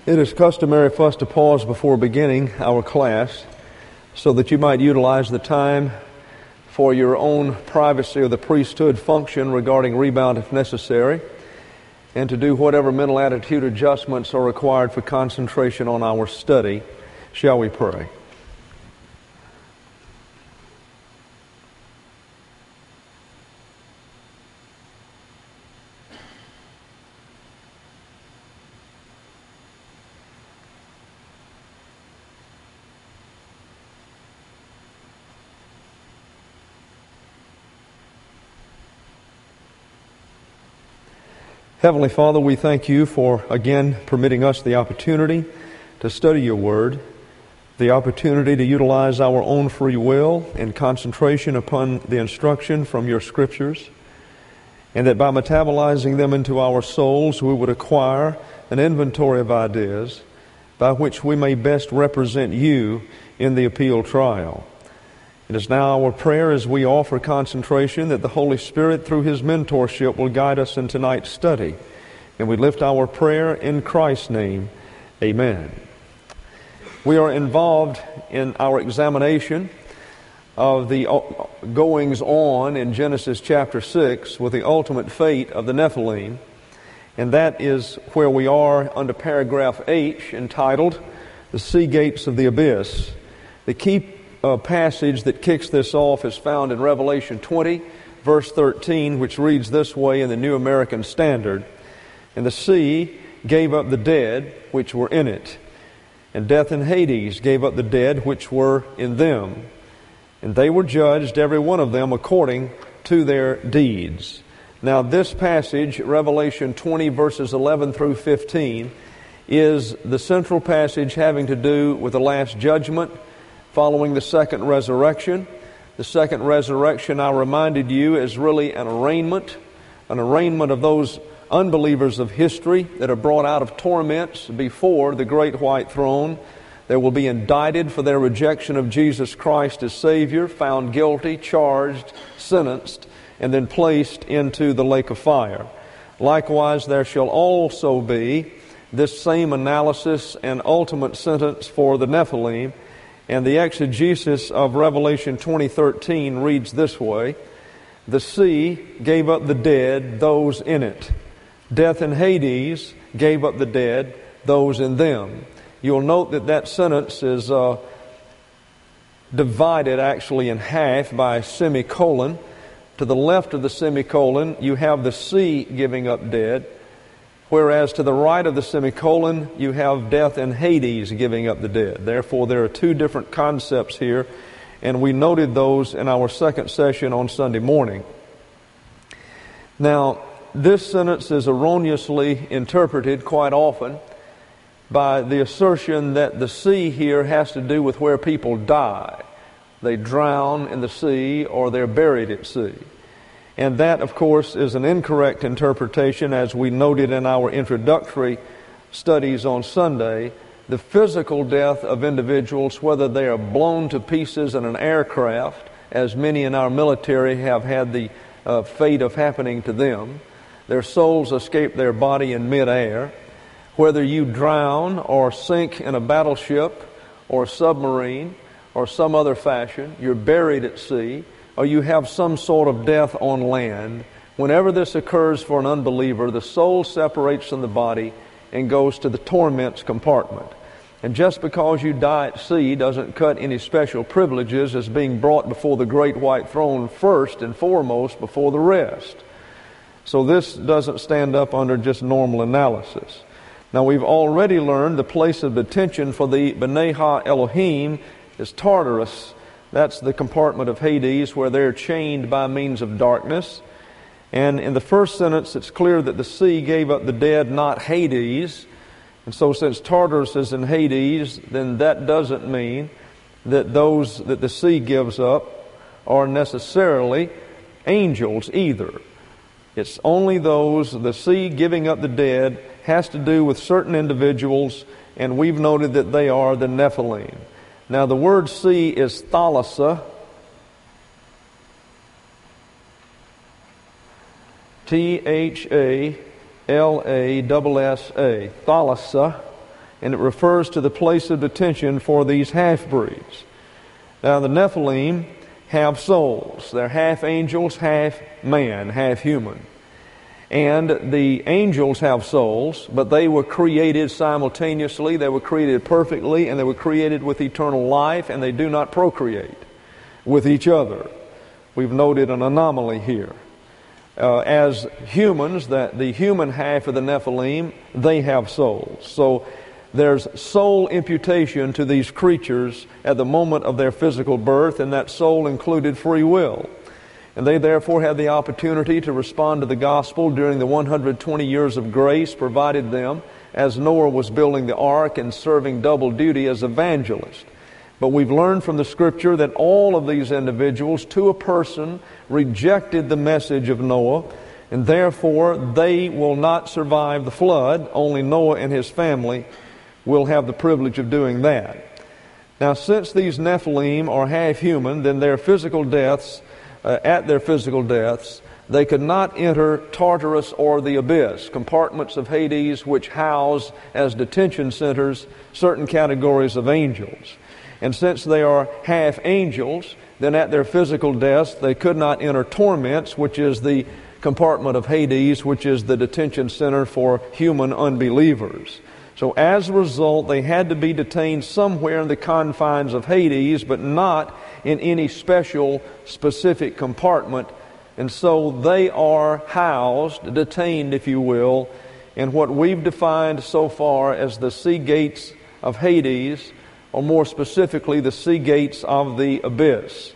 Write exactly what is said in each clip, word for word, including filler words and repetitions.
It is customary for us to pause before beginning our class so that you might utilize the time for your own privacy or the priesthood function regarding rebound if necessary, and to do whatever mental attitude adjustments are required for concentration on our study. Shall we pray? Heavenly Father, we thank you for again permitting us the opportunity to study your word, the opportunity to utilize our own free will in concentration upon the instruction from your scriptures, and that by metabolizing them into our souls we would acquire an inventory of ideas by which we may best represent you in the appeal trial. It is now our prayer as we offer concentration that the Holy Spirit, through His mentorship, will guide us in tonight's study. And we lift our prayer in Christ's name. Amen. We are involved in our examination of the goings-on in Genesis chapter six with the ultimate fate of the Nephilim. And that is where we are under paragraph H, entitled, The Sea Gates of the Abyss. The key A passage that kicks this off is found in Revelation twenty, verse thirteen, which reads this way in the New American Standard: "And the sea gave up the dead which were in it, and death and Hades gave up the dead which were in them, and they were judged, every one of them, according to their deeds." Now this passage, Revelation twenty, verses eleven through fifteen, is the central passage having to do with the Last Judgment, following the second resurrection. The second resurrection, I reminded you, is really an arraignment, an arraignment of those unbelievers of history that are brought out of torments before the great white throne. They will be indicted for their rejection of Jesus Christ as Savior, found guilty, charged, sentenced, and then placed into the lake of fire. Likewise, there shall also be this same analysis and ultimate sentence for the Nephilim. And the exegesis of Revelation twenty thirteen reads this way: "The sea gave up the dead, those in it. Death and Hades gave up the dead, those in them." You'll note that that sentence is uh, divided actually in half by a semicolon. To the left of the semicolon, you have the sea giving up dead, whereas to the right of the semicolon, you have death and Hades giving up the dead. Therefore, there are two different concepts here, and we noted those in our second session on Sunday morning. Now, this sentence is erroneously interpreted quite often by the assertion that the sea here has to do with where people die. They drown in the sea or they're buried at sea. And that, of course, is an incorrect interpretation, as we noted in our introductory studies on Sunday. The physical death of individuals, whether they are blown to pieces in an aircraft, as many in our military have had the uh, fate of happening to them, their souls escape their body in midair. Whether you drown or sink in a battleship or submarine or some other fashion, you're buried at sea, or you have some sort of death on land, whenever this occurs for an unbeliever, the soul separates from the body and goes to the torments compartment. And just because you die at sea doesn't cut any special privileges as being brought before the great white throne first and foremost before the rest. So this doesn't stand up under just normal analysis. Now, we've already learned the place of detention for the B'nai Ha-Elohim is Tartarus. That's the compartment of Hades where they're chained by means of darkness. And in the first sentence, it's clear that the sea gave up the dead, not Hades. And so since Tartarus is in Hades, then that doesn't mean that those that the sea gives up are necessarily angels either. It's only those, the sea giving up the dead has to do with certain individuals, and we've noted that they are the Nephilim. Now, the word sea is thalassa, T H A L A S S A, thalassa, and it refers to the place of detention for these half-breeds. Now, the Nephilim have souls. They're half angels, half man, half human. And the angels have souls, but they were created simultaneously. They were created perfectly, and they were created with eternal life, and they do not procreate with each other. We've noted an anomaly here. Uh, as humans, that the human half of the Nephilim, they have souls. So there's soul imputation to these creatures at the moment of their physical birth, and that soul included free will. And they therefore had the opportunity to respond to the gospel during the one hundred twenty years of grace provided them as Noah was building the ark and serving double duty as evangelist. But we've learned from the Scripture that all of these individuals, to a person, rejected the message of Noah, and therefore they will not survive the flood. Only Noah and his family will have the privilege of doing that. Now, since these Nephilim are half human, then their physical deaths, uh, at their physical deaths, they could not enter Tartarus or the abyss, compartments of Hades which house as detention centers certain categories of angels. And since they are half angels, then at their physical deaths they could not enter torments, which is the compartment of Hades, which is the detention center for human unbelievers. So as a result, they had to be detained somewhere in the confines of Hades, but not in any special, specific compartment. And so they are housed, detained, if you will, in what we've defined so far as the sea gates of Hades, or more specifically, the sea gates of the abyss.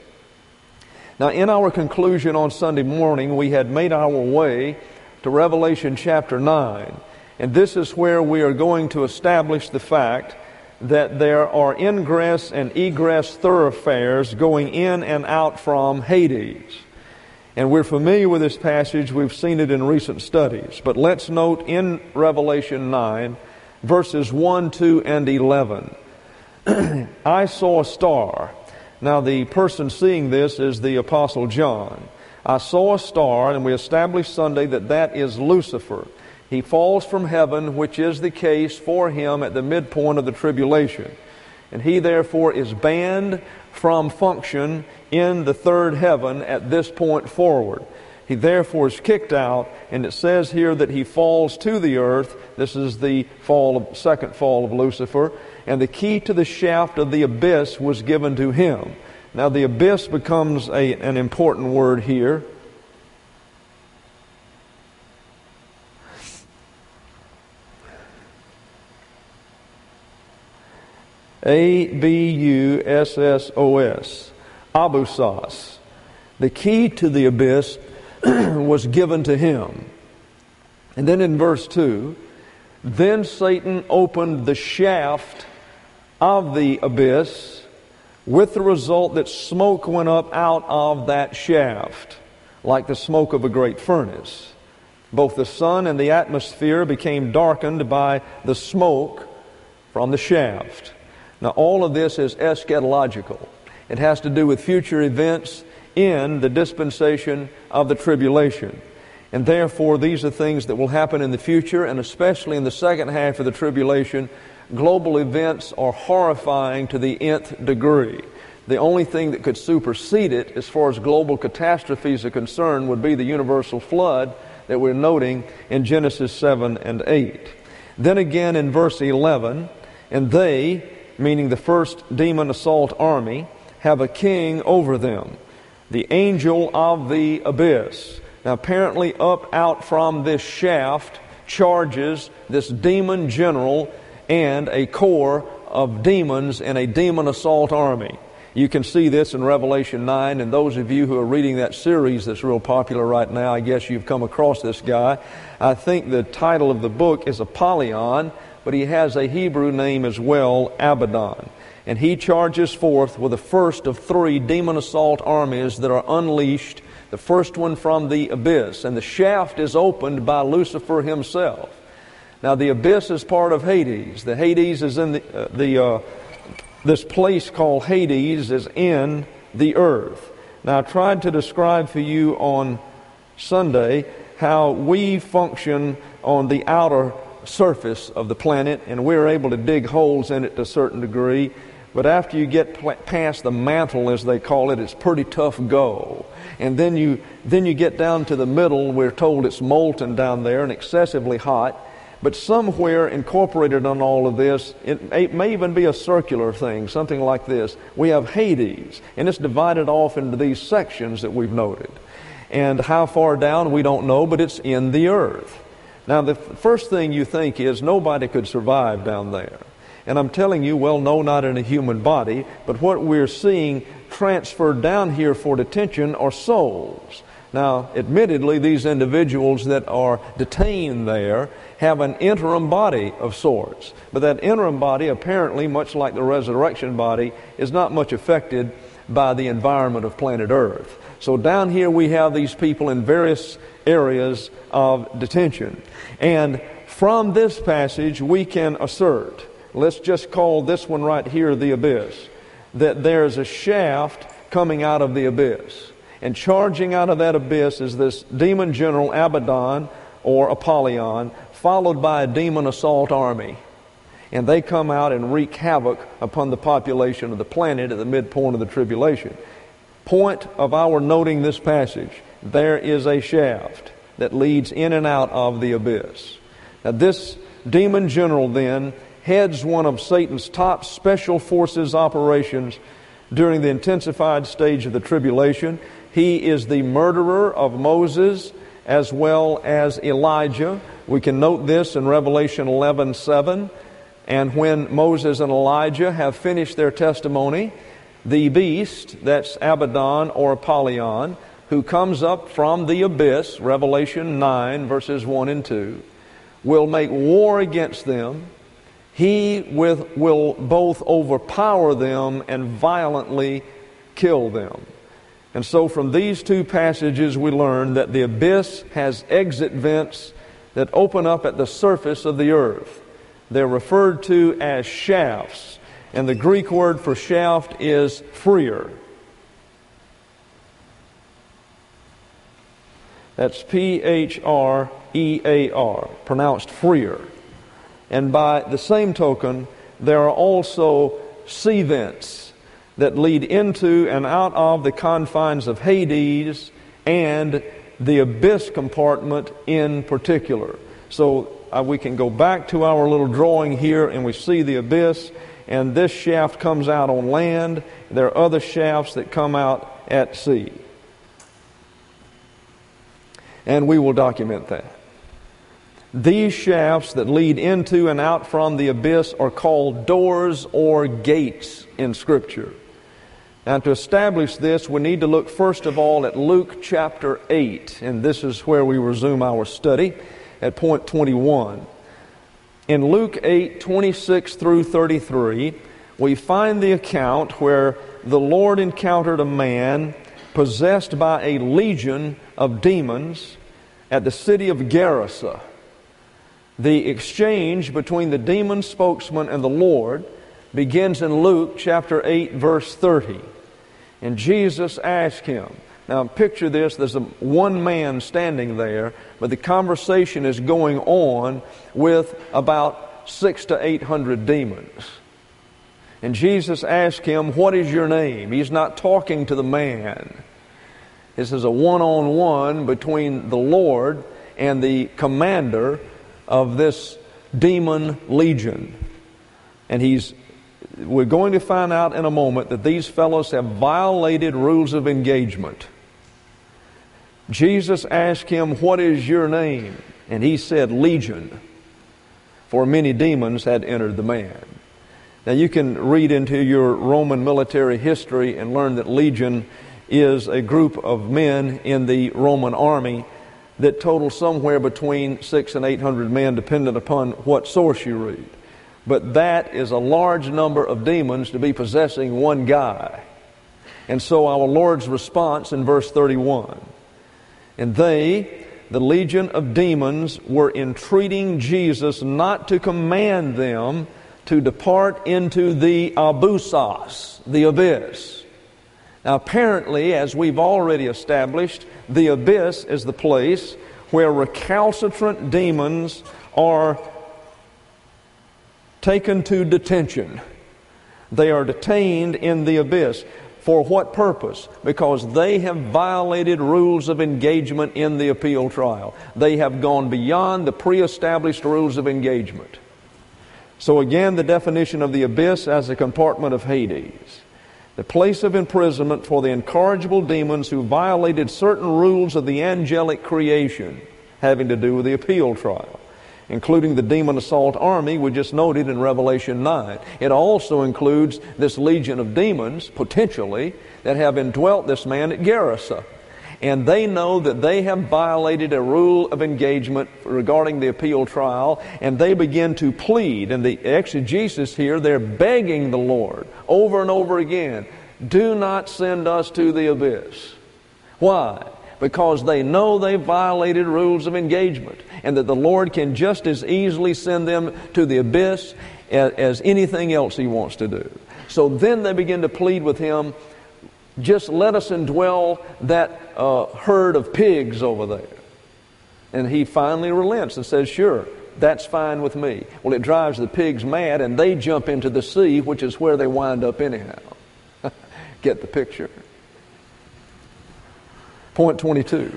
Now, in our conclusion on Sunday morning, we had made our way to Revelation chapter nine. And this is where we are going to establish the fact that there are ingress and egress thoroughfares going in and out from Hades. And we're familiar with this passage. We've seen it in recent studies. But let's note in Revelation nine, verses one, two, and eleven. I saw a star. Now, the person seeing this is the Apostle John. I saw a star, and we established Sunday that that is Lucifer. He falls from heaven, which is the case for him at the midpoint of the tribulation. And he therefore is banned from function in the third heaven at this point forward. He therefore is kicked out, and it says here that he falls to the earth. This is the fall of, second fall of Lucifer. And the key to the shaft of the abyss was given to him. Now the abyss becomes a, an important word here. A B U S S O S. Abussos. The key to the abyss was given to him. And then in verse two, then Satan opened the shaft of the abyss, with the result that smoke went up out of that shaft, like the smoke of a great furnace. Both the sun and the atmosphere became darkened by the smoke from the shaft. Now, all of this is eschatological. It has to do with future events in the dispensation of the tribulation. And therefore, these are things that will happen in the future, and especially in the second half of the tribulation. Global events are horrifying to the nth degree. The only thing that could supersede it, as far as global catastrophes are concerned, would be the universal flood that we're noting in Genesis seven and eight. Then again in verse eleven, and they, meaning the first demon assault army, have a king over them, the angel of the abyss. Now apparently up out from this shaft charges this demon general and a corps of demons in a demon assault army. You can see this in Revelation nine, and those of you who are reading that series that's real popular right now, I guess you've come across this guy. I think the title of the book is Apollyon, but he has a Hebrew name as well, Abaddon. And he charges forth with the first of three demon assault armies that are unleashed, the first one from the abyss. And the shaft is opened by Lucifer himself. Now the abyss is part of Hades. The Hades is in the, uh, the uh, this place called Hades is in the earth. Now I tried to describe for you on Sunday how we function on the outer surface of the planet, and we're able to dig holes in it to a certain degree. But after you get pl- past the mantle, as they call it, it's pretty tough go. And then you then you get down to the middle. We're told it's molten down there and excessively hot. But somewhere incorporated on all of this, it may, it may even be a circular thing, something like this. We have Hades, and it's divided off into these sections that we've noted. And how far down, we don't know, but it's in the earth. Now, the first thing you think is nobody could survive down there. And I'm telling you, well, no, not in a human body, but what we're seeing transferred down here for detention are souls. Now, admittedly, these individuals that are detained there have an interim body of sorts. But that interim body, apparently, much like the resurrection body, is not much affected by the environment of planet Earth. So down here we have these people in various areas of detention. And from this passage we can assert, let's just call this one right here the abyss, that there's a shaft coming out of the abyss. And charging out of that abyss is this demon general Abaddon or Apollyon, followed by a demon assault army. And they come out and wreak havoc upon the population of the planet at the midpoint of the tribulation. Point of our noting this passage, there is a shaft that leads in and out of the abyss. Now this demon general then heads one of Satan's top special forces operations during the intensified stage of the tribulation. He is the murderer of Moses as well as Elijah. We can note this in Revelation eleven seven. And when Moses and Elijah have finished their testimony, the beast, that's Abaddon or Apollyon, who comes up from the abyss, Revelation nine verses one and two, will make war against them. He with, will both overpower them and violently kill them. And so from these two passages we learn that the abyss has exit vents that open up at the surface of the earth. They're referred to as shafts. And the Greek word for shaft is phreer. That's P H R E A R, pronounced phreer. And by the same token, there are also sea vents that lead into and out of the confines of Hades and the abyss compartment in particular. So uh, we can go back to our little drawing here and we see the abyss, and this shaft comes out on land. There are other shafts that come out at sea. And we will document that. These shafts that lead into and out from the abyss are called doors or gates in Scripture. Now, to establish this, we need to look first of all at Luke chapter eight, and this is where we resume our study at point twenty-one. In Luke eight, twenty-six through thirty-three, we find the account where the Lord encountered a man possessed by a legion of demons at the city of Gerasa. The exchange between the demon spokesman and the Lord begins in Luke chapter eight, verse thirty. And Jesus asked him, now picture this, there's a one man standing there, but the conversation is going on with about six to eight hundred demons. And Jesus asked him, what is your name? He's not talking to the man. This is a one-on-one between the Lord and the commander of this demon legion. And he's we're going to find out in a moment that these fellows have violated rules of engagement. Jesus asked him, what is your name? And he said, Legion, for many demons had entered the man. Now you can read into your Roman military history and learn that legion is a group of men in the Roman army that total somewhere between six and eight hundred men, depending upon what source you read. But that is a large number of demons to be possessing one guy. And so our Lord's response in verse thirty-one, and they, the legion of demons, were entreating Jesus not to command them to depart into the abyssos, the abyss. Now apparently, as we've already established, the abyss is the place where recalcitrant demons are taken to detention. They are detained in the abyss. For what purpose? Because they have violated rules of engagement in the appeal trial. They have gone beyond the pre-established rules of engagement. So again, the definition of the abyss as a compartment of Hades. The place of imprisonment for the incorrigible demons who violated certain rules of the angelic creation having to do with the appeal trial, including the demon assault army we just noted in Revelation nine. It also includes this legion of demons, potentially, that have indwelt this man at Gerasa. And they know that they have violated a rule of engagement regarding the appeal trial, and they begin to plead. And the exegesis here, they're begging the Lord over and over again, do not send us to the abyss. Why? Because they know they violated rules of engagement, and that the Lord can just as easily send them to the abyss as, as anything else He wants to do. So then they begin to plead with Him, just let us indwell that uh, herd of pigs over there. And He finally relents and says, sure, that's fine with me. Well, it drives the pigs mad, and they jump into the sea, which is where they wind up anyhow. Get the picture. Point twenty-two.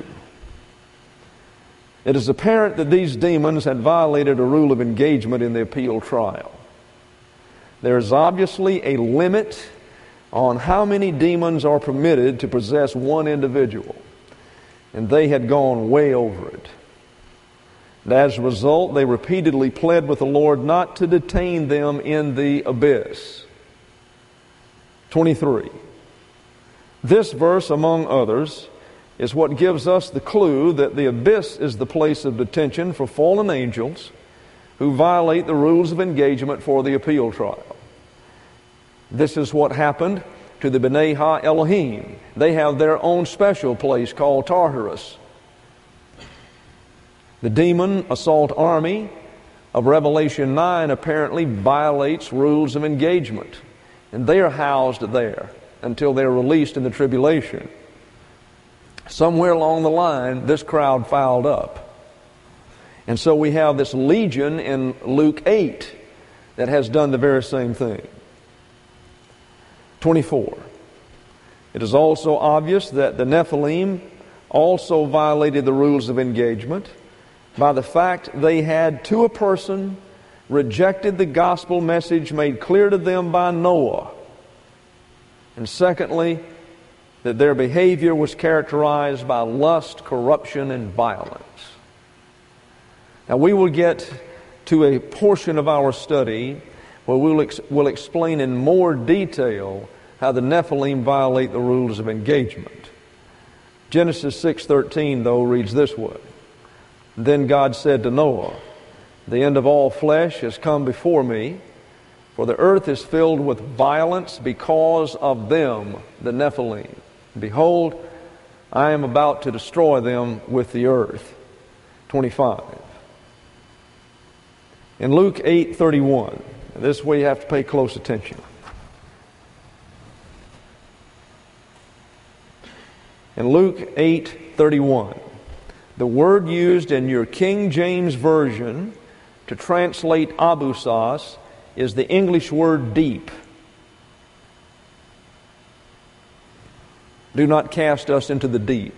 It is apparent that these demons had violated a rule of engagement in the appeal trial. There is obviously a limit on how many demons are permitted to possess one individual, and they had gone way over it. And as a result, they repeatedly pled with the Lord not to detain them in the abyss. twenty-three. This verse, among others, is what gives us the clue that the abyss is the place of detention for fallen angels who violate the rules of engagement for the appeal trial. This is what happened to the B'nai Ha Elohim. They have their own special place called Tartarus. The demon assault army of Revelation nine apparently violates rules of engagement, and they are housed there until they're released in the tribulation. Somewhere along the line, this crowd fouled up. And so we have this legion in Luke eight that has done the very same thing. twenty-four. It is also obvious that the Nephilim also violated the rules of engagement by the fact they had, to a person, rejected the gospel message made clear to them by Noah. And secondly, that their behavior was characterized by lust, corruption, and violence. Now we will get to a portion of our study where we'll, ex- we'll explain in more detail how the Nephilim violate the rules of engagement. Genesis six thirteen, though, reads this way. Then God said to Noah, the end of all flesh has come before me, for the earth is filled with violence because of them, the Nephilim. Behold, I am about to destroy them with the earth. twenty-five. In Luke eight thirty-one, this way you have to pay close attention. In Luke eight thirty-one, the word used in your King James Version to translate abusas is the English word deep. Do not cast us into the deep.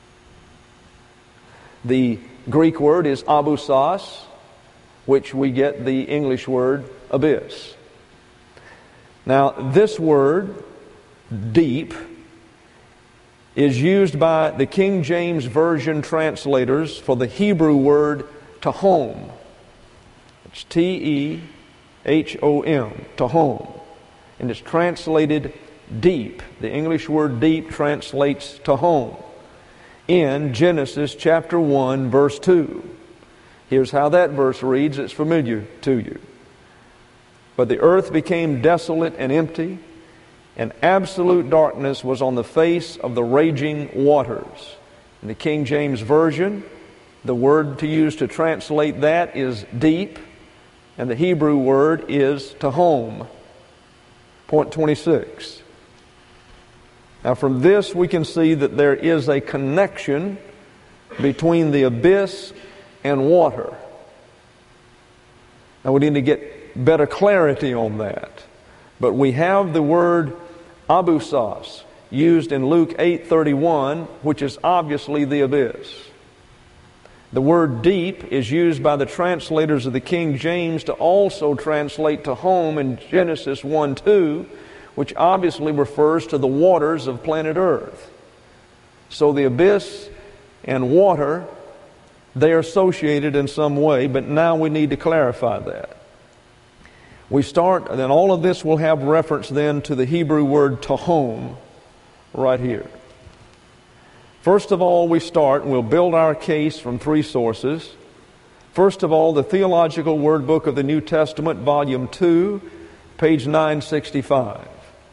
The Greek word is abusas, which we get the English word abyss. Now, this word, deep, is used by the King James Version translators for the Hebrew word tahom. It's T E H O M, tahom. And it's translated deep. The English word deep translates tahom in Genesis chapter one, verse two. Here's how that verse reads. It's familiar to you. But the earth became desolate and empty, and absolute darkness was on the face of the raging waters. In the King James Version, the word to use to translate that is deep, and the Hebrew word is tahom. Point twenty-six. Now from this we can see that there is a connection between the abyss and water. Now we need to get better clarity on that. But we have the word abyssos used in Luke eight thirty-one, which is obviously the abyss. The word deep is used by the translators of the King James to also translate to home in Genesis one two, which obviously refers to the waters of planet Earth. So the abyss and water, they are associated in some way, but now we need to clarify that. We start, and then all of this will have reference then to the Hebrew word tahom right here. First of all, we start, and we'll build our case from three sources. First of all, the Theological Word Book of the New Testament, Volume two, page nine sixty-five.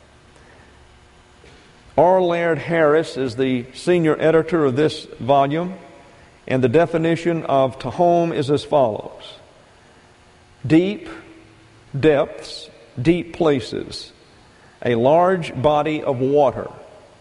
R. Laird Harris is the senior editor of this volume, and the definition of tahom is as follows. Deep, depths, deep places, a large body of water,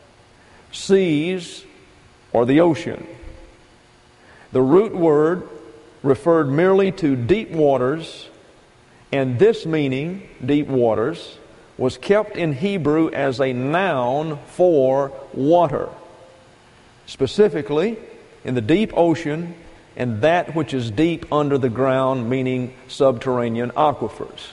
seas, or the ocean. The root word referred merely to deep waters, and this meaning, deep waters, was kept in Hebrew as a noun for water, specifically in the deep ocean and that which is deep under the ground, meaning subterranean aquifers.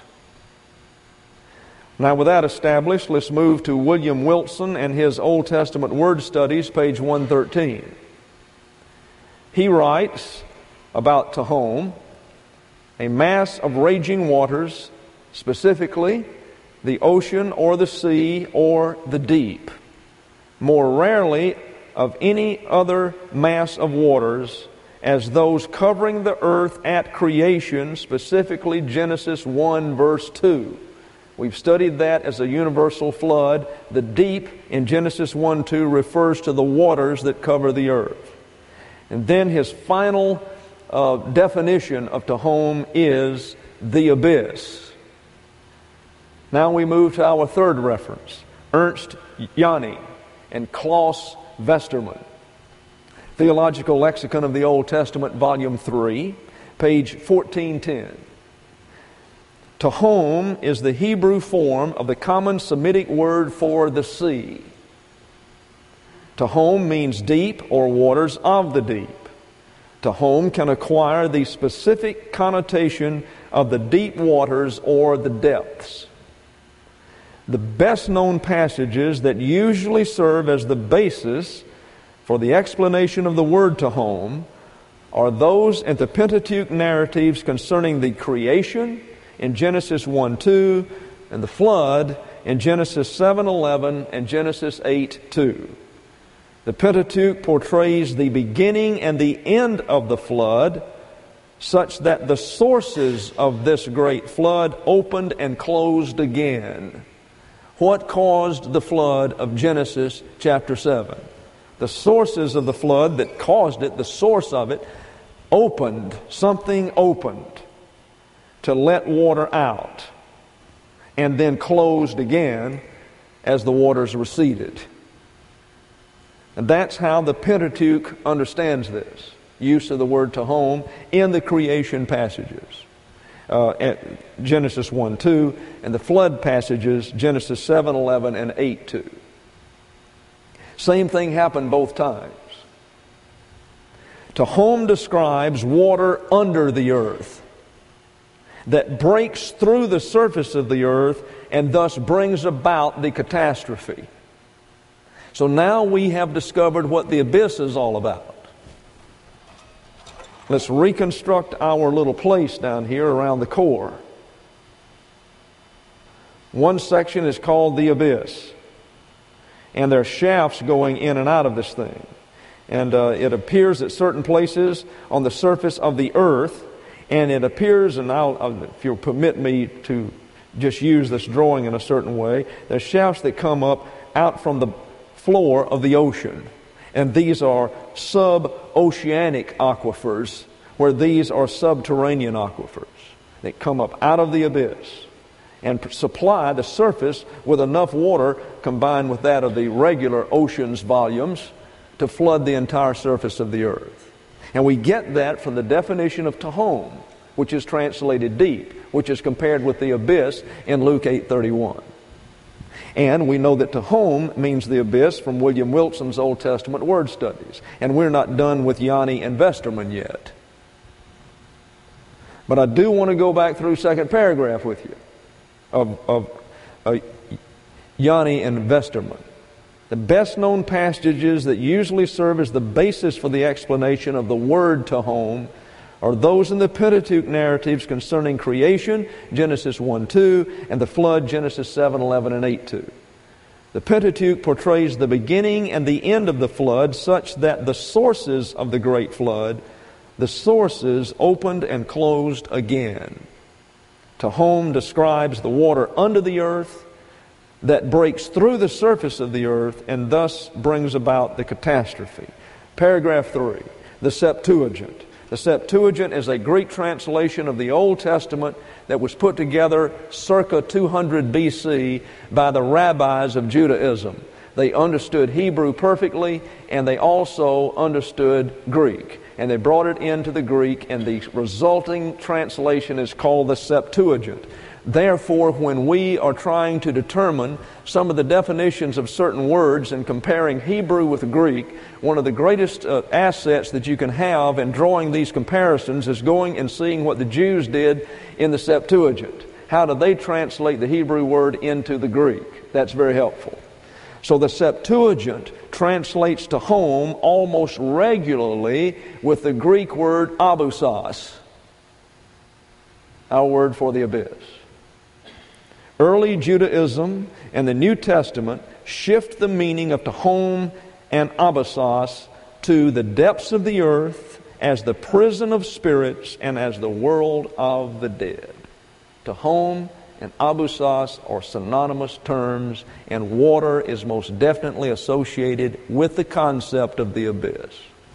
Now, with that established, let's move to William Wilson and his Old Testament Word Studies, page one thirteen. He writes about tahom, a mass of raging waters, specifically the ocean or the sea or the deep, more rarely of any other mass of waters, as those covering the earth at creation, specifically Genesis one, verse two. We've studied that as a universal flood. The deep in Genesis one two refers to the waters that cover the earth. And then his final uh, definition of tahom is the abyss. Now we move to our third reference, Ernst Jani and Klaus Westermann. Theological Lexicon of the Old Testament, Volume three, page fourteen ten. Tahom is the Hebrew form of the common Semitic word for the sea. Tahom means deep or waters of the deep. Tahom can acquire the specific connotation of the deep waters or the depths. The best known passages that usually serve as the basis for the explanation of the word tahom are those in the Pentateuch narratives concerning the creation in Genesis one two and the flood in Genesis seven eleven and Genesis eight two. The Pentateuch portrays the beginning and the end of the flood such that the sources of this great flood opened and closed again. What caused the flood of Genesis chapter seven? The sources of the flood that caused it, the source of it, opened, something opened to let water out, and then closed again as the waters receded. And that's how the Pentateuch understands this use of the word tahom in the creation passages. Uh, at Genesis one two, and the flood passages, Genesis seven eleven and eight two. Same thing happened both times. Tahom describes water under the earth that breaks through the surface of the earth and thus brings about the catastrophe. So now we have discovered what the abyss is all about. Let's reconstruct our little place down here around the core. One section is called the abyss, and there are shafts going in and out of this thing. And uh, it appears at certain places on the surface of the earth, and it appears, and I'll, I'll, if you'll permit me to just use this drawing in a certain way, there's shafts that come up out from the floor of the ocean. And these are sub-oceanic aquifers, where these are subterranean aquifers that come up out of the abyss and supply the surface with enough water combined with that of the regular ocean's volumes to flood the entire surface of the earth. And we get that from the definition of tahom which is translated deep, which is compared with the abyss in Luke eight thirty-one. And we know that Tehom means the abyss from William Wilson's Old Testament word studies. And we're not done with Yanni and Westermann yet. But I do want to go back through second paragraph with you of, of uh, Yanni and Westermann. The best known passages that usually serve as the basis for the explanation of the word Tehom are those in the Pentateuch narratives concerning creation, Genesis one two, and the flood, Genesis seven eleven and eight two. The Pentateuch portrays the beginning and the end of the flood such that the sources of the great flood, the sources opened and closed again. Tehom describes the water under the earth that breaks through the surface of the earth and thus brings about the catastrophe. Paragraph three, the Septuagint. The Septuagint is a Greek translation of the Old Testament that was put together circa two hundred B C by the rabbis of Judaism. They understood Hebrew perfectly, and they also understood Greek. And they brought it into the Greek, and the resulting translation is called the Septuagint. Therefore, when we are trying to determine some of the definitions of certain words and comparing Hebrew with Greek, one of the greatest uh, assets that you can have in drawing these comparisons is going and seeing what the Jews did in the Septuagint. How do they translate the Hebrew word into the Greek? That's very helpful. So the Septuagint translates Tehom almost regularly with the Greek word abyssos, our word for the abyss. Early Judaism and the New Testament shift the meaning of Tehom and abyssos to the depths of the earth as the prison of spirits and as the world of the dead. Tehom and abyssos are synonymous terms, and water is most definitely associated with the concept of the abyss.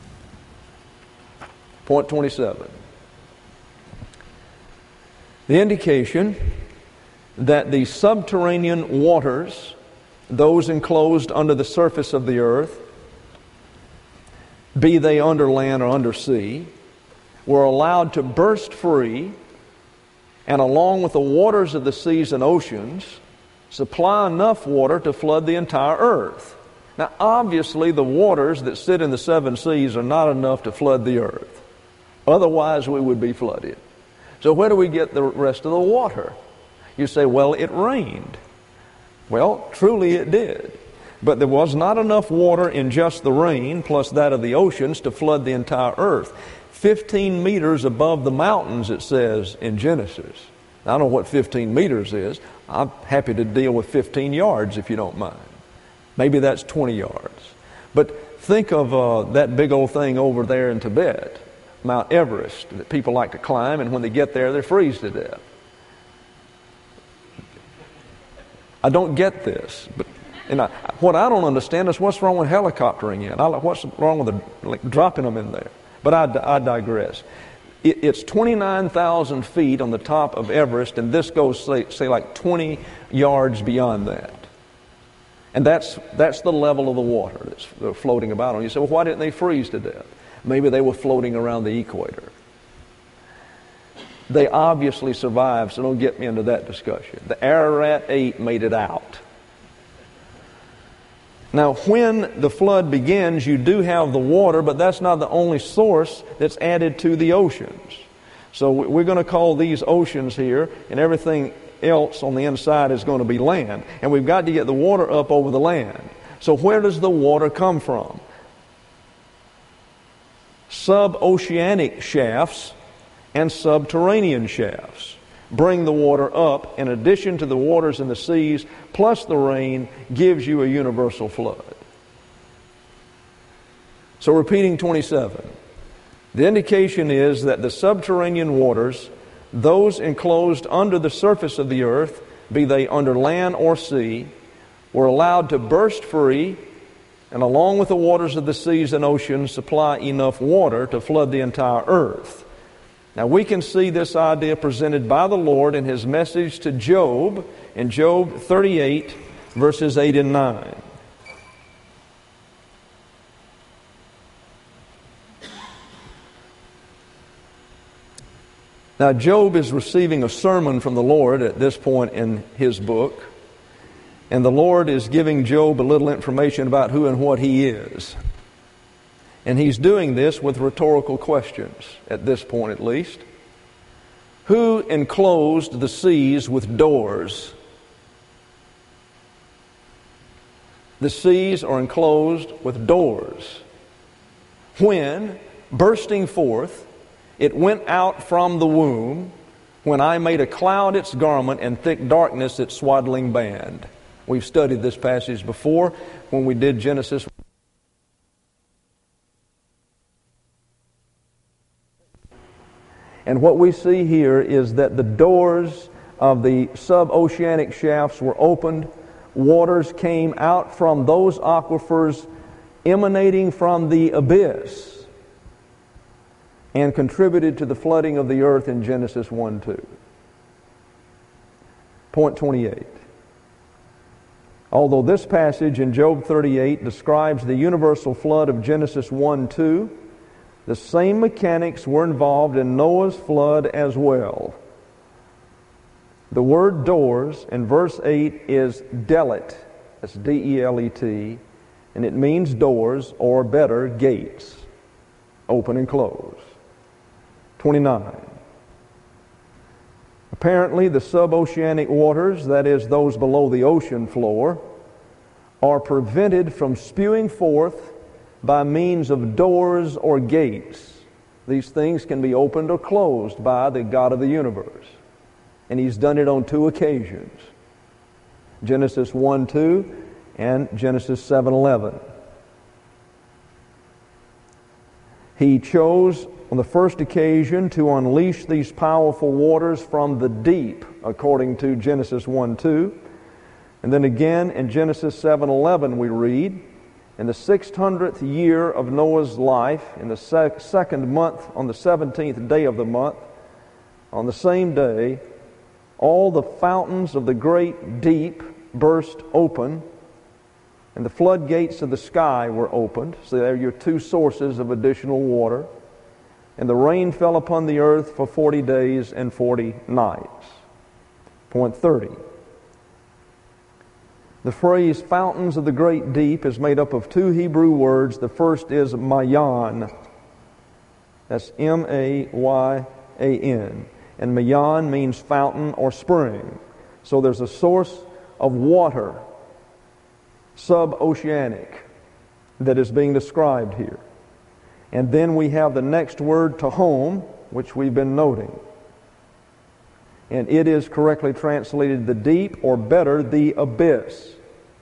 Point twenty-seven. The indication that the subterranean waters, those enclosed under the surface of the earth, be they under land or under sea, were allowed to burst free, and along with the waters of the seas and oceans, supply enough water to flood the entire earth. Now, obviously, the waters that sit in the seven seas are not enough to flood the earth. Otherwise, we would be flooded. So where do we get the rest of the water? You say, well, it rained. Well, truly it did. But there was not enough water in just the rain, plus that of the oceans, to flood the entire earth. Fifteen meters above the mountains, it says in Genesis. I don't know what fifteen meters is. I'm happy to deal with fifteen yards if you don't mind. Maybe that's twenty yards. But think of uh, that big old thing over there in Tibet, Mount Everest, that people like to climb, and when they get there, they freeze to death. I don't get this, but and I, what I don't understand is what's wrong with helicoptering in. I, what's wrong with the, like, dropping them in there? But I, I digress. It, it's twenty-nine thousand feet on the top of Everest, and this goes, say, say like twenty yards beyond that. And that's that's the level of the water that's they're floating about on. You say, well, why didn't they freeze to death? Maybe they were floating around the equator. They obviously survived, so don't get me into that discussion. The Ararat eight made it out. Now, when the flood begins, you do have the water, but that's not the only source that's added to the oceans. So we're going to call these oceans here, and everything else on the inside is going to be land. And we've got to get the water up over the land. So where does the water come from? Sub-oceanic shafts and subterranean shafts bring the water up, in addition to the waters in the seas, plus the rain gives you a universal flood. So repeating twenty-seven, the indication is that the subterranean waters, those enclosed under the surface of the earth, be they under land or sea, were allowed to burst free, and along with the waters of the seas and oceans, supply enough water to flood the entire earth. Now we can see this idea presented by the Lord in His message to Job in Job thirty-eight, verses eight and nine. Now, Job is receiving a sermon from the Lord at this point in his book, and the Lord is giving Job a little information about who and what he is. And he's doing this with rhetorical questions, at this point at least. Who enclosed the seas with doors? The seas are enclosed with doors. When, bursting forth, it went out from the womb, when I made a cloud its garment and thick darkness its swaddling band. We've studied this passage before when we did Genesis. And what we see here is that the doors of the sub-oceanic shafts were opened. Waters came out from those aquifers emanating from the abyss and contributed to the flooding of the earth in Genesis one two. Point twenty-eight. Although this passage in Job thirty-eight describes the universal flood of Genesis one two, the same mechanics were involved in Noah's flood as well. The word doors in verse eight is delet. That's D E L E T. And it means doors, or better, gates. Open and close. twenty-nine. Apparently, the sub-oceanic waters, that is, those below the ocean floor, are prevented from spewing forth by means of doors or gates. These things can be opened or closed by the God of the universe. And He's done it on two occasions. Genesis one two and Genesis seven eleven. He chose on the first occasion to unleash these powerful waters from the deep, according to Genesis one two. And then again in Genesis seven eleven we read, in the six hundredth year of Noah's life, in the sec- second month, on the seventeenth day of the month, on the same day, all the fountains of the great deep burst open, and the floodgates of the sky were opened. So there are your two sources of additional water. And the rain fell upon the earth for forty days and forty nights. Point thirty. The phrase fountains of the great deep is made up of two Hebrew words. The first is mayan. That's M A Y A N. And mayan means fountain or spring. So there's a source of water, sub-oceanic, that is being described here. And then we have the next word, tahom, which we've been noting. And it is correctly translated the deep, or better, the abyss.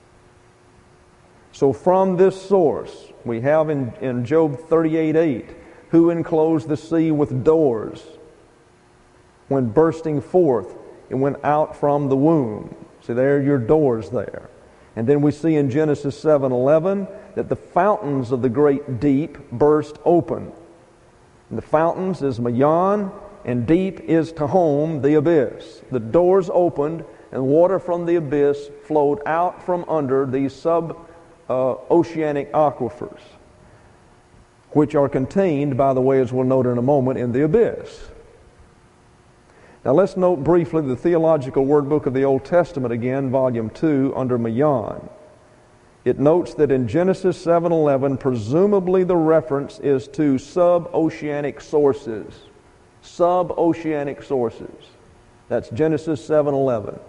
So from this source, we have in, in Job thirty-eight eight, who enclosed the sea with doors. When bursting forth, it went out from the womb. See, there are your doors there. And then we see in Genesis seven eleven that the fountains of the great deep burst open. And the fountains is Mayan, and deep is Tahom, the abyss. The doors opened, and water from the abyss flowed out from under these sub-oceanic uh, aquifers, which are contained, by the way, as we'll note in a moment, in the abyss. Now let's note briefly the Theological Word Book of the Old Testament again, Volume two, under Mayan. It notes that in Genesis seven eleven, presumably the reference is to sub-oceanic sources. Sub-oceanic sources. That's Genesis seven eleven.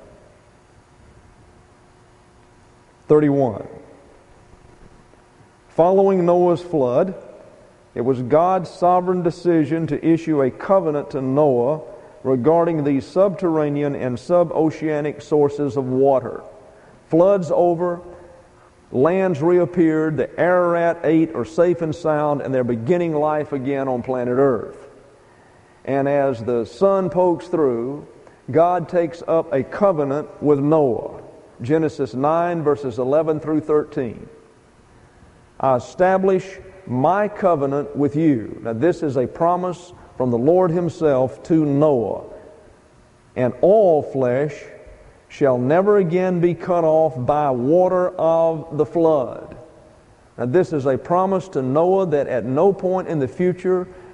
thirty-one. Following Noah's flood, it was God's sovereign decision to issue a covenant to Noah regarding these subterranean and sub-oceanic sources of water. Floods over, lands reappeared, the Ararat eight are safe and sound, and they're beginning life again on planet Earth. And as the sun pokes through, God takes up a covenant with Noah. Genesis nine, verses eleven through thirteen. I establish my covenant with you. Now this is a promise from the Lord Himself to Noah. And all flesh shall never again be cut off by water of the flood. Now this is a promise to Noah that at no point in the future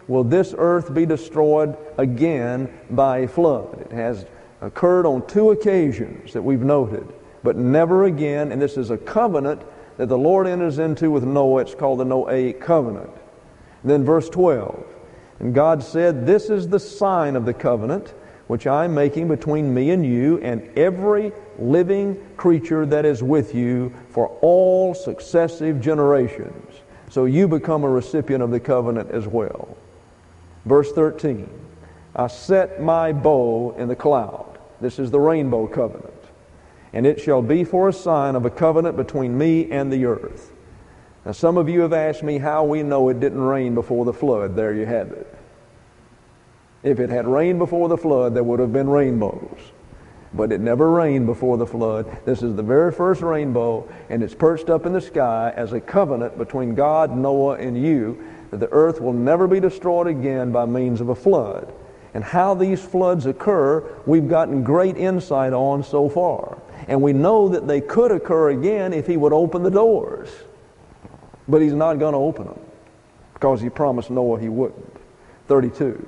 will this earth be destroyed again by a flood. It has occurred on two occasions that we've noted, but never again, and this is a covenant that the Lord enters into with Noah. It's called the Noahic covenant. And then verse twelve, and God said, this is the sign of the covenant which I am making between me and you and every living creature that is with you for all successive generations. So you become a recipient of the covenant as well. Verse thirteen, I set my bow in the cloud. This is the rainbow covenant. And it shall be for a sign of a covenant between me and the earth. Now some of you have asked me how we know it didn't rain before the flood. There you have it. If it had rained before the flood, there would have been rainbows. But it never rained before the flood. This is the very first rainbow, and it's perched up in the sky as a covenant between God, Noah, and you, that the earth will never be destroyed again by means of a flood. And how these floods occur, we've gotten great insight on so far. And we know that they could occur again if He would open the doors. But He's not going to open them, because He promised Noah He wouldn't. thirty-two.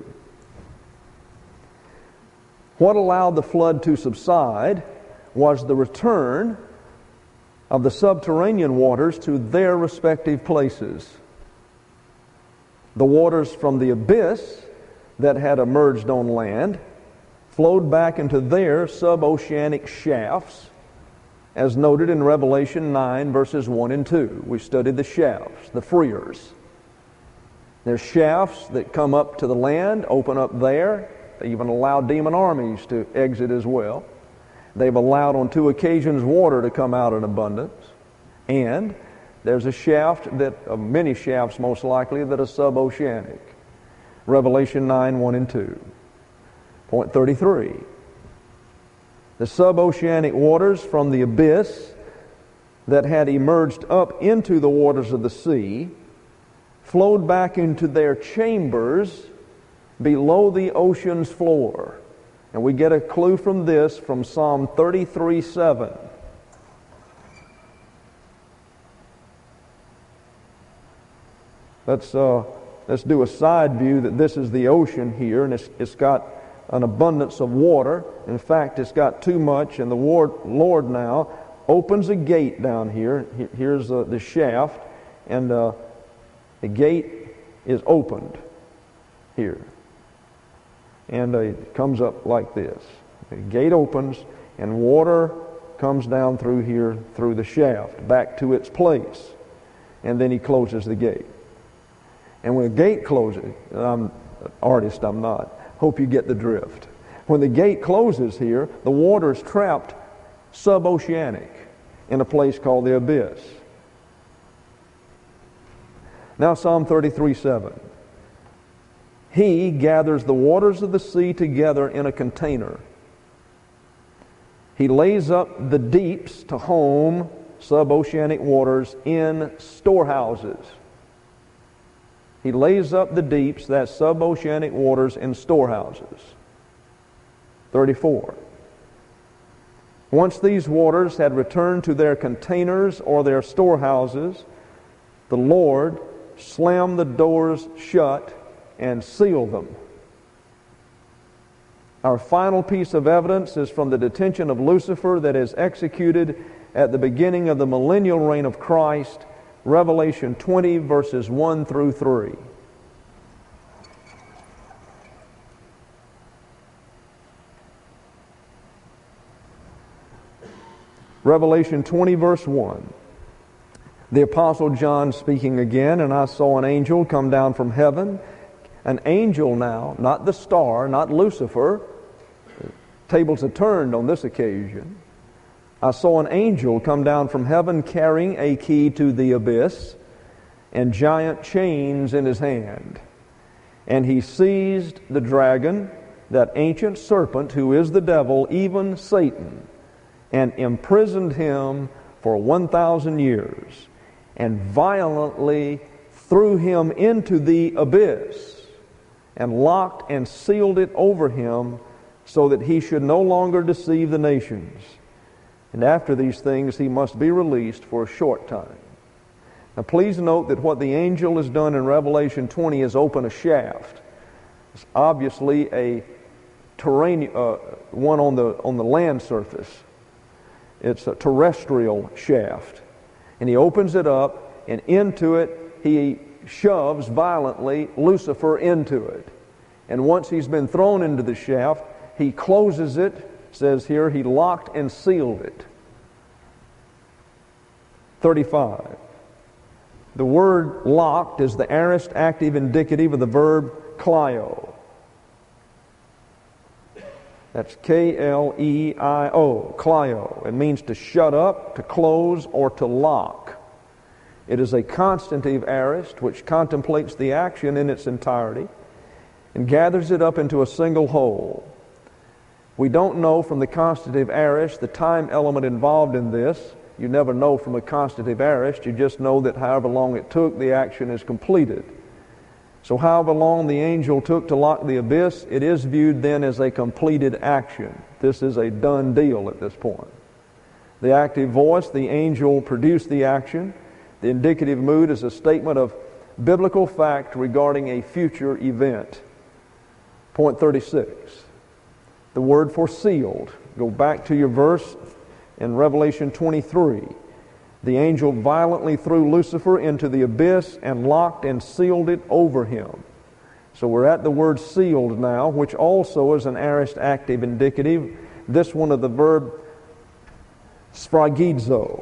What allowed the flood to subside was the return of the subterranean waters to their respective places. The waters from the abyss that had emerged on land flowed back into their suboceanic shafts, as noted in Revelation nine, verses one and two. We studied the shafts, the freers. There's shafts that come up to the land, open up there. They even allow demon armies to exit as well. They've allowed on two occasions water to come out in abundance. And there's a shaft, that uh, many shafts most likely, that are suboceanic. Revelation nine, one and two. Point thirty-three. The suboceanic waters from the abyss that had emerged up into the waters of the sea flowed back into their chambers below the ocean's floor. And we get a clue from this from Psalm thirty-three, seven. Let's, uh, let's do a side view that this is the ocean here, and it's, it's got an abundance of water. In fact, it's got too much, and the Lord now opens a gate down here. Here's uh, the shaft, and uh, the gate is opened here. And uh, it comes up like this. The gate opens, and water comes down through here, through the shaft, back to its place. And then He closes the gate. And when the gate closes, I'm an artist, I'm not. Hope you get the drift. When the gate closes here, the water is trapped suboceanic in a place called the abyss. Now Psalm thirty-three, seven. He gathers the waters of the sea together in a container. He lays up the deeps to home suboceanic waters in storehouses. He lays up the deeps, that's suboceanic waters, in storehouses. thirty-four. Once these waters had returned to their containers or their storehouses, the Lord slammed the doors shut and sealed them. Our final piece of evidence is from the detention of Lucifer that is executed at the beginning of the millennial reign of Christ, Revelation twenty, verses one through three. Revelation twenty, verse one. The Apostle John speaking again, and I saw an angel come down from heaven. An angel now, not the star, not Lucifer. Tables have turned on this occasion. I saw an angel come down from heaven carrying a key to the abyss and giant chains in his hand. And he seized the dragon, that ancient serpent who is the devil, even Satan, and imprisoned him for one thousand years, and violently threw him into the abyss, and locked and sealed it over him, so that he should no longer deceive the nations. And after these things he must be released for a short time. Now please note that what the angel has done in Revelation twenty is open a shaft. It's obviously a terrain, uh, one on the on the land surface. It's a terrestrial shaft. And he opens it up, and into it he shoves violently Lucifer into it. And once he's been thrown into the shaft, he closes it. It says here, he locked and sealed it. thirty-five. The word locked is the aorist active indicative of the verb kleio. That's K L E I O, kleio. It means to shut up, to close, or to lock. It is a constantive aorist which contemplates the action in its entirety and gathers it up into a single whole. We don't know from the constantive aorist the time element involved in this. You never know from a constantive aorist. You just know that however long it took, the action is completed. So however long the angel took to lock the abyss, it is viewed then as a completed action. This is a done deal at this point. The active voice, the angel produced the action. The indicative mood is a statement of biblical fact regarding a future event. Point thirty-six. The word for sealed. Go back to your verse in Revelation twenty-three. The angel violently threw Lucifer into the abyss and locked and sealed it over him. So we're at the word sealed now, which also is an aorist active indicative. This one of the verb sphragizo.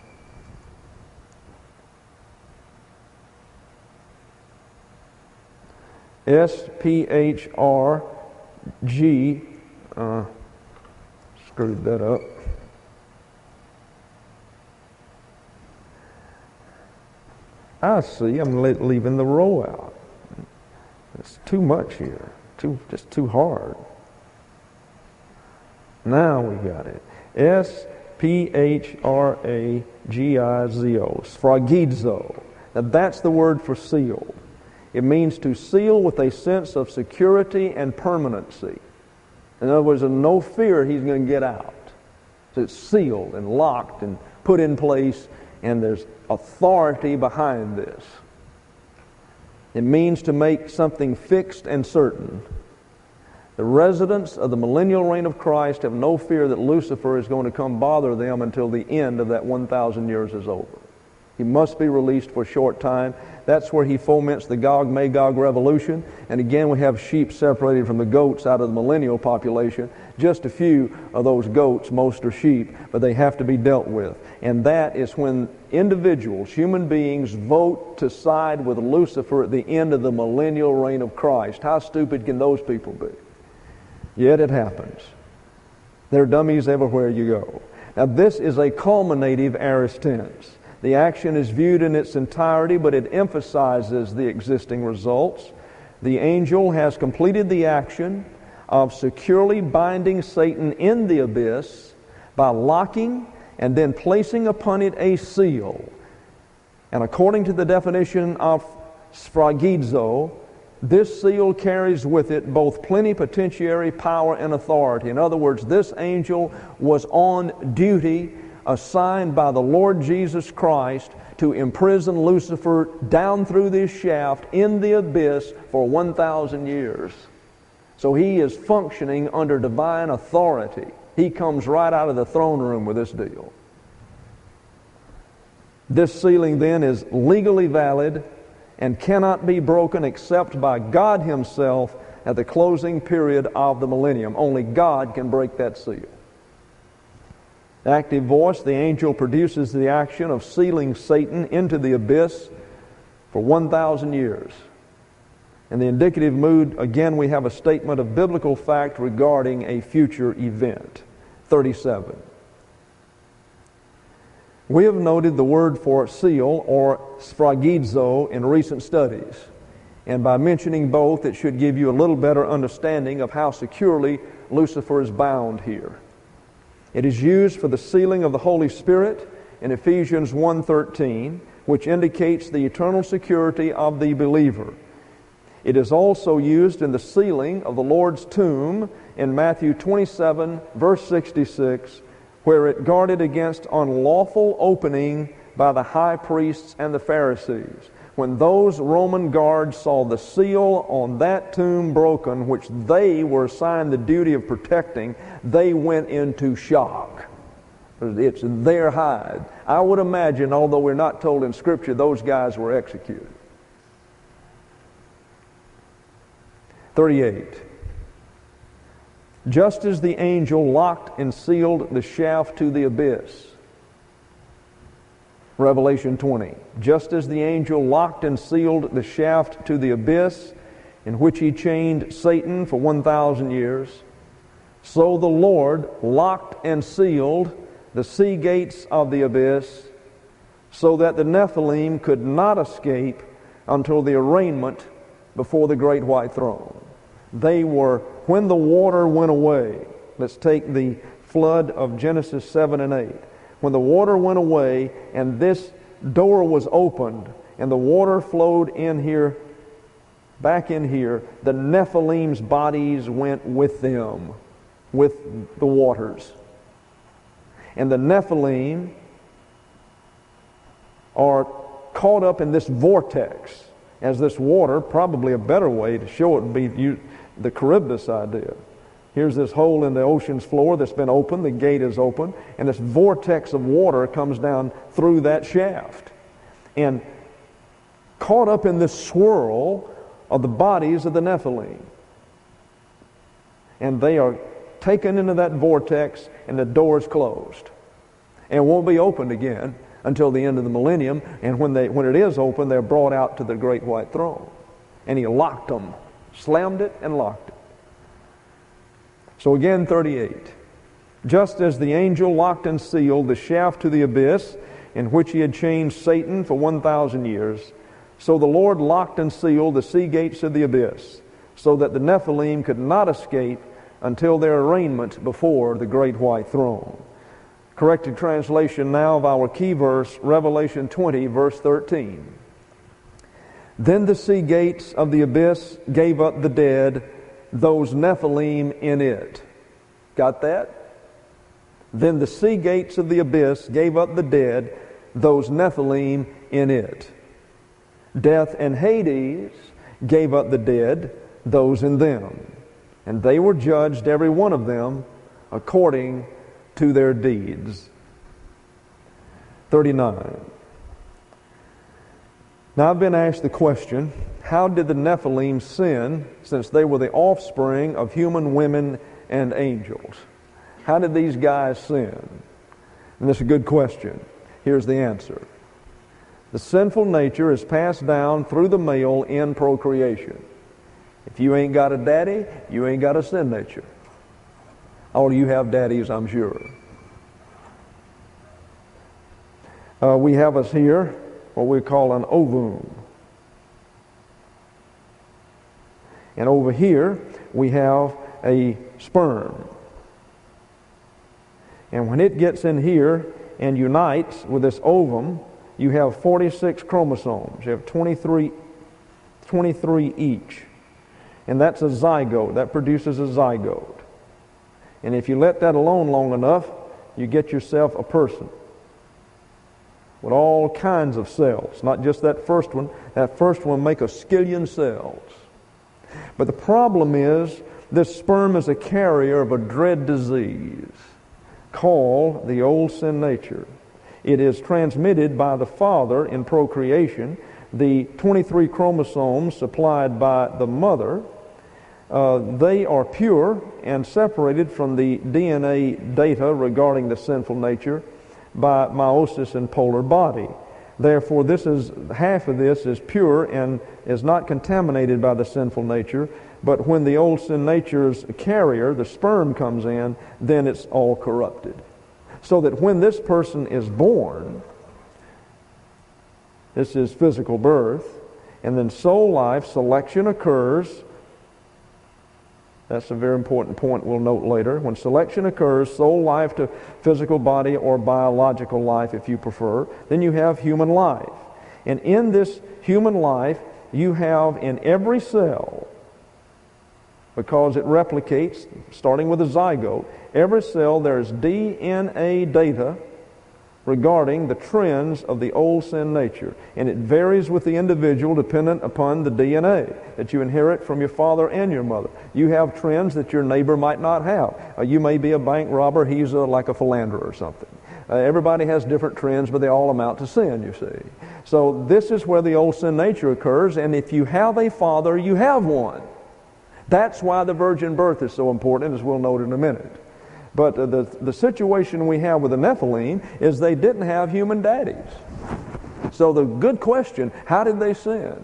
S P H R G, uh, screwed that up. I see, I'm leaving the row out. It's too much here, too just too hard. Now we got it. S P H R A G I Z O, sphragizo. Now that's the word for sealed. It means to seal with a sense of security and permanency. In other words, there's no fear he's going to get out. So it's sealed and locked and put in place, and there's authority behind this. It means to make something fixed and certain. The residents of the millennial reign of Christ have no fear that Lucifer is going to come bother them until the end of that one thousand years is over. He must be released for a short time. That's where he foments the Gog-Magog revolution. And again, we have sheep separated from the goats out of the millennial population. Just a few of those goats, most are sheep, but they have to be dealt with. And that is when individuals, human beings, vote to side with Lucifer at the end of the millennial reign of Christ. How stupid can those people be? Yet it happens. There are dummies everywhere you go. Now this is a culminative aorist tense. The action is viewed in its entirety, but it emphasizes the existing results. The angel has completed the action of securely binding Satan in the abyss by locking and then placing upon it a seal. And according to the definition of sphragizo, this seal carries with it both plenipotentiary power and authority. In other words, this angel was on duty assigned by the Lord Jesus Christ to imprison Lucifer down through this shaft in the abyss for one thousand years. So he is functioning under divine authority. He comes right out of the throne room with this deal. This sealing then is legally valid and cannot be broken except by God Himself at the closing period of the millennium. Only God can break that seal. Active voice, the angel produces the action of sealing Satan into the abyss for one thousand years. In the indicative mood, again, we have a statement of biblical fact regarding a future event. thirty-seven. We have noted the word for seal, or sphragizo, in recent studies. And by mentioning both, it should give you a little better understanding of how securely Lucifer is bound here. It is used for the sealing of the Holy Spirit in Ephesians one thirteen, which indicates the eternal security of the believer. It is also used in the sealing of the Lord's tomb in Matthew twenty-seven, verse sixty-six, where it guarded against unlawful opening by the high priests and the Pharisees. When those Roman guards saw the seal on that tomb broken, which they were assigned the duty of protecting, they went into shock. It's their hide. I would imagine, although we're not told in Scripture, those guys were executed. thirty-eight. Just as the angel locked and sealed the shaft to the abyss. Revelation twenty. Just as the angel locked and sealed the shaft to the abyss, in which he chained Satan for one thousand years, so the Lord locked and sealed the sea gates of the abyss, so that the Nephilim could not escape until the arraignment before the great white throne. They were, when the water went away, let's take the flood of Genesis seven and eight. When the water went away and this door was opened and the water flowed in here, back in here, the Nephilim's bodies went with them, with the waters. And the Nephilim are caught up in this vortex as this water. Probably a better way to show it would be you, the Charybdis idea. Here's this hole in the ocean's floor that's been opened, the gate is open, and this vortex of water comes down through that shaft. And caught up in this swirl of the bodies of the Nephilim. And they are taken into that vortex, and the door is closed. And it won't be opened again until the end of the millennium, and when they when it is open, they're brought out to the great white throne. And he locked them, slammed it and locked it. So again, thirty-eight. Just as the angel locked and sealed the shaft to the abyss, in which he had chained Satan for one thousand years, so the Lord locked and sealed the sea gates of the abyss, so that the Nephilim could not escape until their arraignment before the great white throne. Corrected translation now of our key verse, Revelation twenty, verse thirteen. Then the sea gates of the abyss gave up the dead, those Nephilim in it. Got that? Then the sea gates of the abyss gave up the dead, those Nephilim in it. Death and Hades gave up the dead, those in them. And they were judged, every one of them, according to their deeds. thirty-nine. Now I've been asked the question, how did the Nephilim sin, since they were the offspring of human women and angels? How did these guys sin? And this is a good question. Here's the answer. The sinful nature is passed down through the male in procreation. If you ain't got a daddy, you ain't got a sin nature. All of you have daddies, I'm sure. Uh, we have us here what we call an ovum. And over here, we have a sperm. And when it gets in here and unites with this ovum, you have forty-six chromosomes. You have twenty-three, twenty-three each. And that's a zygote. That produces a zygote. And if you let that alone long enough, you get yourself a person with all kinds of cells. Not just that first one. That first one make a skillion cells. But the problem is, this sperm is a carrier of a dread disease called the old sin nature. It is transmitted by the father in procreation. The twenty-three chromosomes supplied by the mother, uh, they are pure and separated from the D N A data regarding the sinful nature by meiosis and polar body. Therefore, this is half of this is pure and is not contaminated by the sinful nature. But when the old sin nature's carrier, the sperm, comes in, then it's all corrupted. So that when this person is born, this is physical birth, and then soul life, selection occurs. That's a very important point we'll note later. When selection occurs, soul life to physical body or biological life if you prefer, then you have human life. And in this human life, you have in every cell, because it replicates, starting with a zygote, every cell there is D N A data regarding the trends of the old sin nature. And it varies with the individual dependent upon the D N A that you inherit from your father and your mother. You have trends that your neighbor might not have. Uh, you may be a bank robber, he's uh, like a philanderer or something. Uh, everybody has different trends, but they all amount to sin, you see. So this is where the old sin nature occurs, and if you have a father, you have one. That's why the virgin birth is so important, as we'll note in a minute. But uh, the, the situation we have with the Nephilim is they didn't have human daddies. So the good question, how did they sin?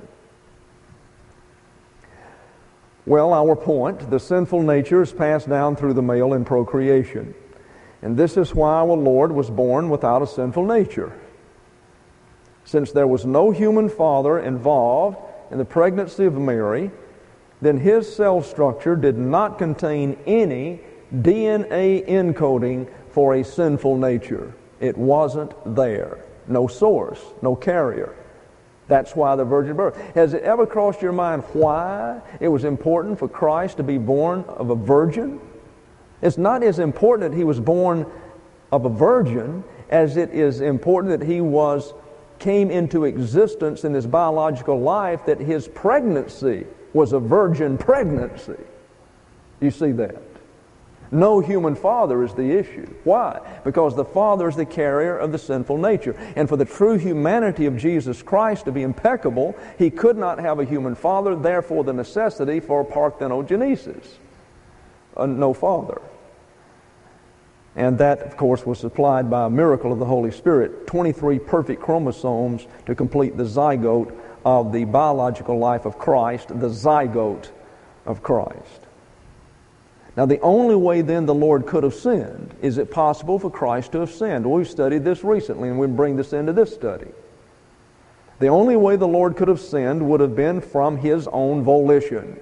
Well, our point, the sinful nature is passed down through the male in procreation. And this is why our Lord was born without a sinful nature. Since there was no human father involved in the pregnancy of Mary, then his cell structure did not contain any D N A encoding for a sinful nature. It wasn't there. No source, no carrier. That's why the virgin birth. Has it ever crossed your mind why it was important for Christ to be born of a virgin? It's not as important that he was born of a virgin as it is important that he was came into existence in his biological life, that his pregnancy was a virgin pregnancy. You see that? No human father is the issue. Why? Because the Father is the carrier of the sinful nature. And for the true humanity of Jesus Christ to be impeccable, he could not have a human father, therefore the necessity for parthenogenesis. Uh, no father. And that, of course, was supplied by a miracle of the Holy Spirit. twenty-three perfect chromosomes to complete the zygote of the biological life of Christ, the zygote of Christ. Now, the only way then the Lord could have sinned, is it possible for Christ to have sinned? Well, we've studied this recently, and we bring this into this study. The only way the Lord could have sinned would have been from his own volition.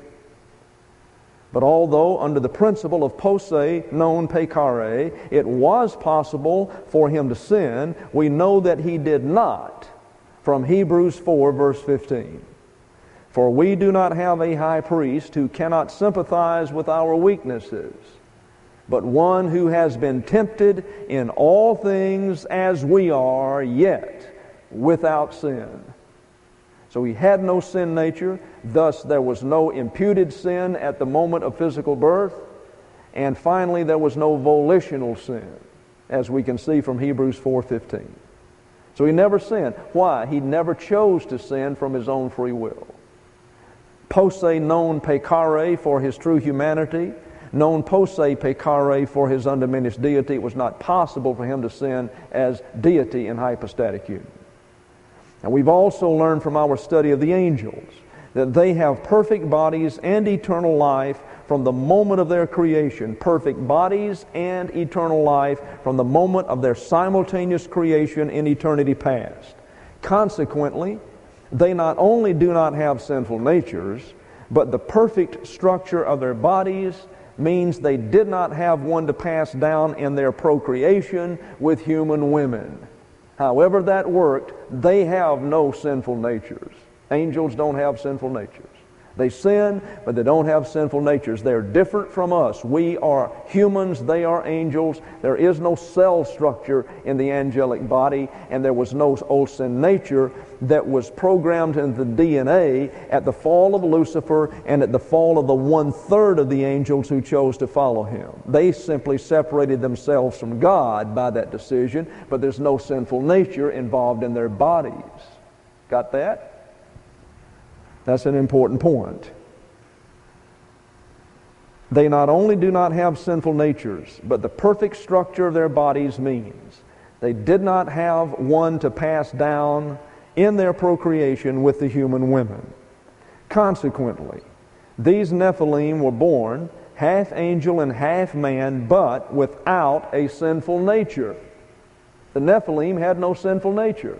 But although under the principle of posse non peccare, it was possible for him to sin, we know that he did not, from Hebrews four, verse fifteen. For we do not have a high priest who cannot sympathize with our weaknesses, but one who has been tempted in all things as we are, yet without sin. So he had no sin nature, thus there was no imputed sin at the moment of physical birth, and finally there was no volitional sin, as we can see from Hebrews four fifteen. So he never sinned. Why? He never chose to sin from his own free will. Posse non peccare for his true humanity, non posse peccare for his undiminished deity. It was not possible for him to sin as deity in hypostatic union. And we've also learned from our study of the angels that they have perfect bodies and eternal life from the moment of their creation. Perfect bodies and eternal life from the moment of their simultaneous creation in eternity past. Consequently, they not only do not have sinful natures, but the perfect structure of their bodies means they did not have one to pass down in their procreation with human women. However that worked, they have no sinful natures. Angels don't have sinful natures. They sin, but they don't have sinful natures. They're different from us. We are humans, they are angels. There is no cell structure in the angelic body, and there was no old sin nature that was programmed into the D N A at the fall of Lucifer and at the fall of the one-third of the angels who chose to follow him. They simply separated themselves from God by that decision, but there's no sinful nature involved in their bodies. Got that? That's an important point. They not only do not have sinful natures, but the perfect structure of their bodies means they did not have one to pass down in their procreation with the human women. Consequently, these Nephilim were born half angel and half man, but without a sinful nature. The Nephilim had no sinful nature.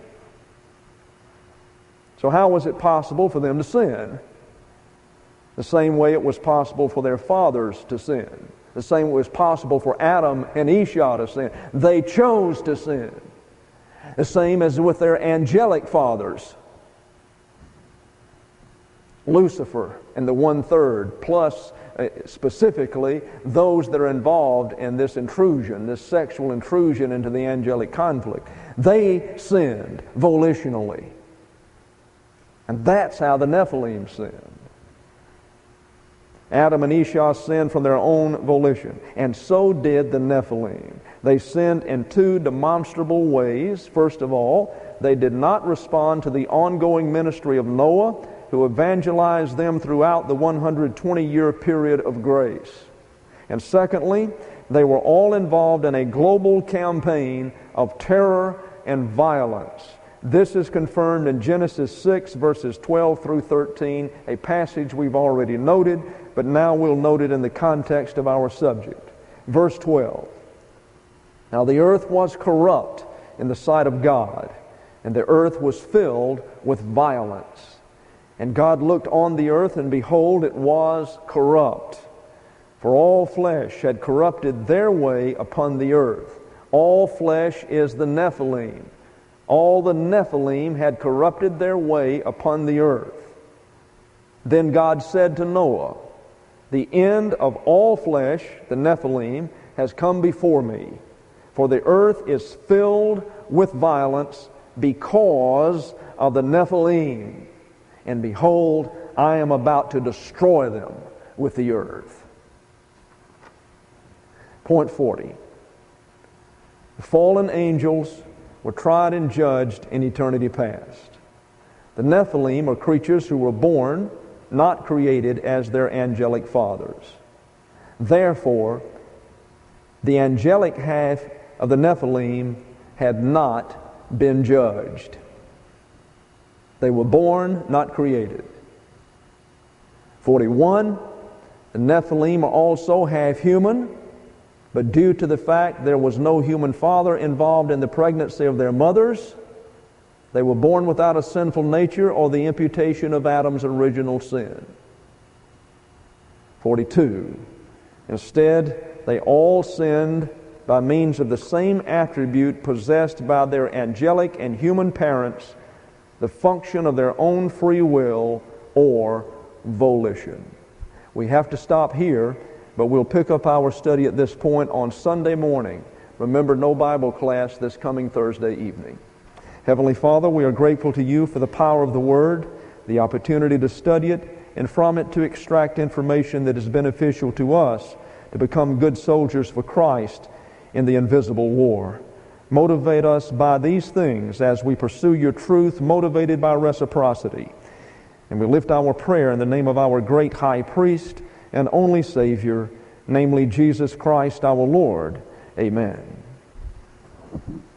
So how was it possible for them to sin? The same way it was possible for their fathers to sin. The same way it was possible for Adam and Esau to sin. They chose to sin. The same as with their angelic fathers. Lucifer and the one-third, plus uh, specifically those that are involved in this intrusion, this sexual intrusion into the angelic conflict. They sinned volitionally. And that's how the Nephilim sinned. Adam and Esau sinned from their own volition, and so did the Nephilim. They sinned in two demonstrable ways. First of all, they did not respond to the ongoing ministry of Noah, who evangelized them throughout the one hundred twenty year period of grace. And secondly, they were all involved in a global campaign of terror and violence. This is confirmed in Genesis six, verses twelve through thirteen, a passage we've already noted, but now we'll note it in the context of our subject. Verse twelve. Now the earth was corrupt in the sight of God, and the earth was filled with violence. And God looked on the earth, and behold, it was corrupt. For all flesh had corrupted their way upon the earth. All flesh is the Nephilim. All the Nephilim had corrupted their way upon the earth. Then God said to Noah, the end of all flesh, the Nephilim, has come before me. For the earth is filled with violence because of the Nephilim. And behold, I am about to destroy them with the earth. Point forty. The fallen angels were tried and judged in eternity past. The Nephilim are creatures who were born, not created as their angelic fathers. Therefore, the angelic half of the Nephilim had not been judged. They were born, not created. forty-one. The Nephilim are also half human, but due to the fact there was no human father involved in the pregnancy of their mothers, they were born without a sinful nature or the imputation of Adam's original sin. forty-two. Instead, they all sinned by means of the same attribute possessed by their angelic and human parents, the function of their own free will or volition. We have to stop here, but we'll pick up our study at this point on Sunday morning. Remember, no Bible class this coming Thursday evening. Heavenly Father, we are grateful to you for the power of the Word, the opportunity to study it, and from it to extract information that is beneficial to us to become good soldiers for Christ in the invisible war. Motivate us by these things as we pursue your truth, motivated by reciprocity. And we lift our prayer in the name of our great high priest and only Savior, namely Jesus Christ our Lord. Amen.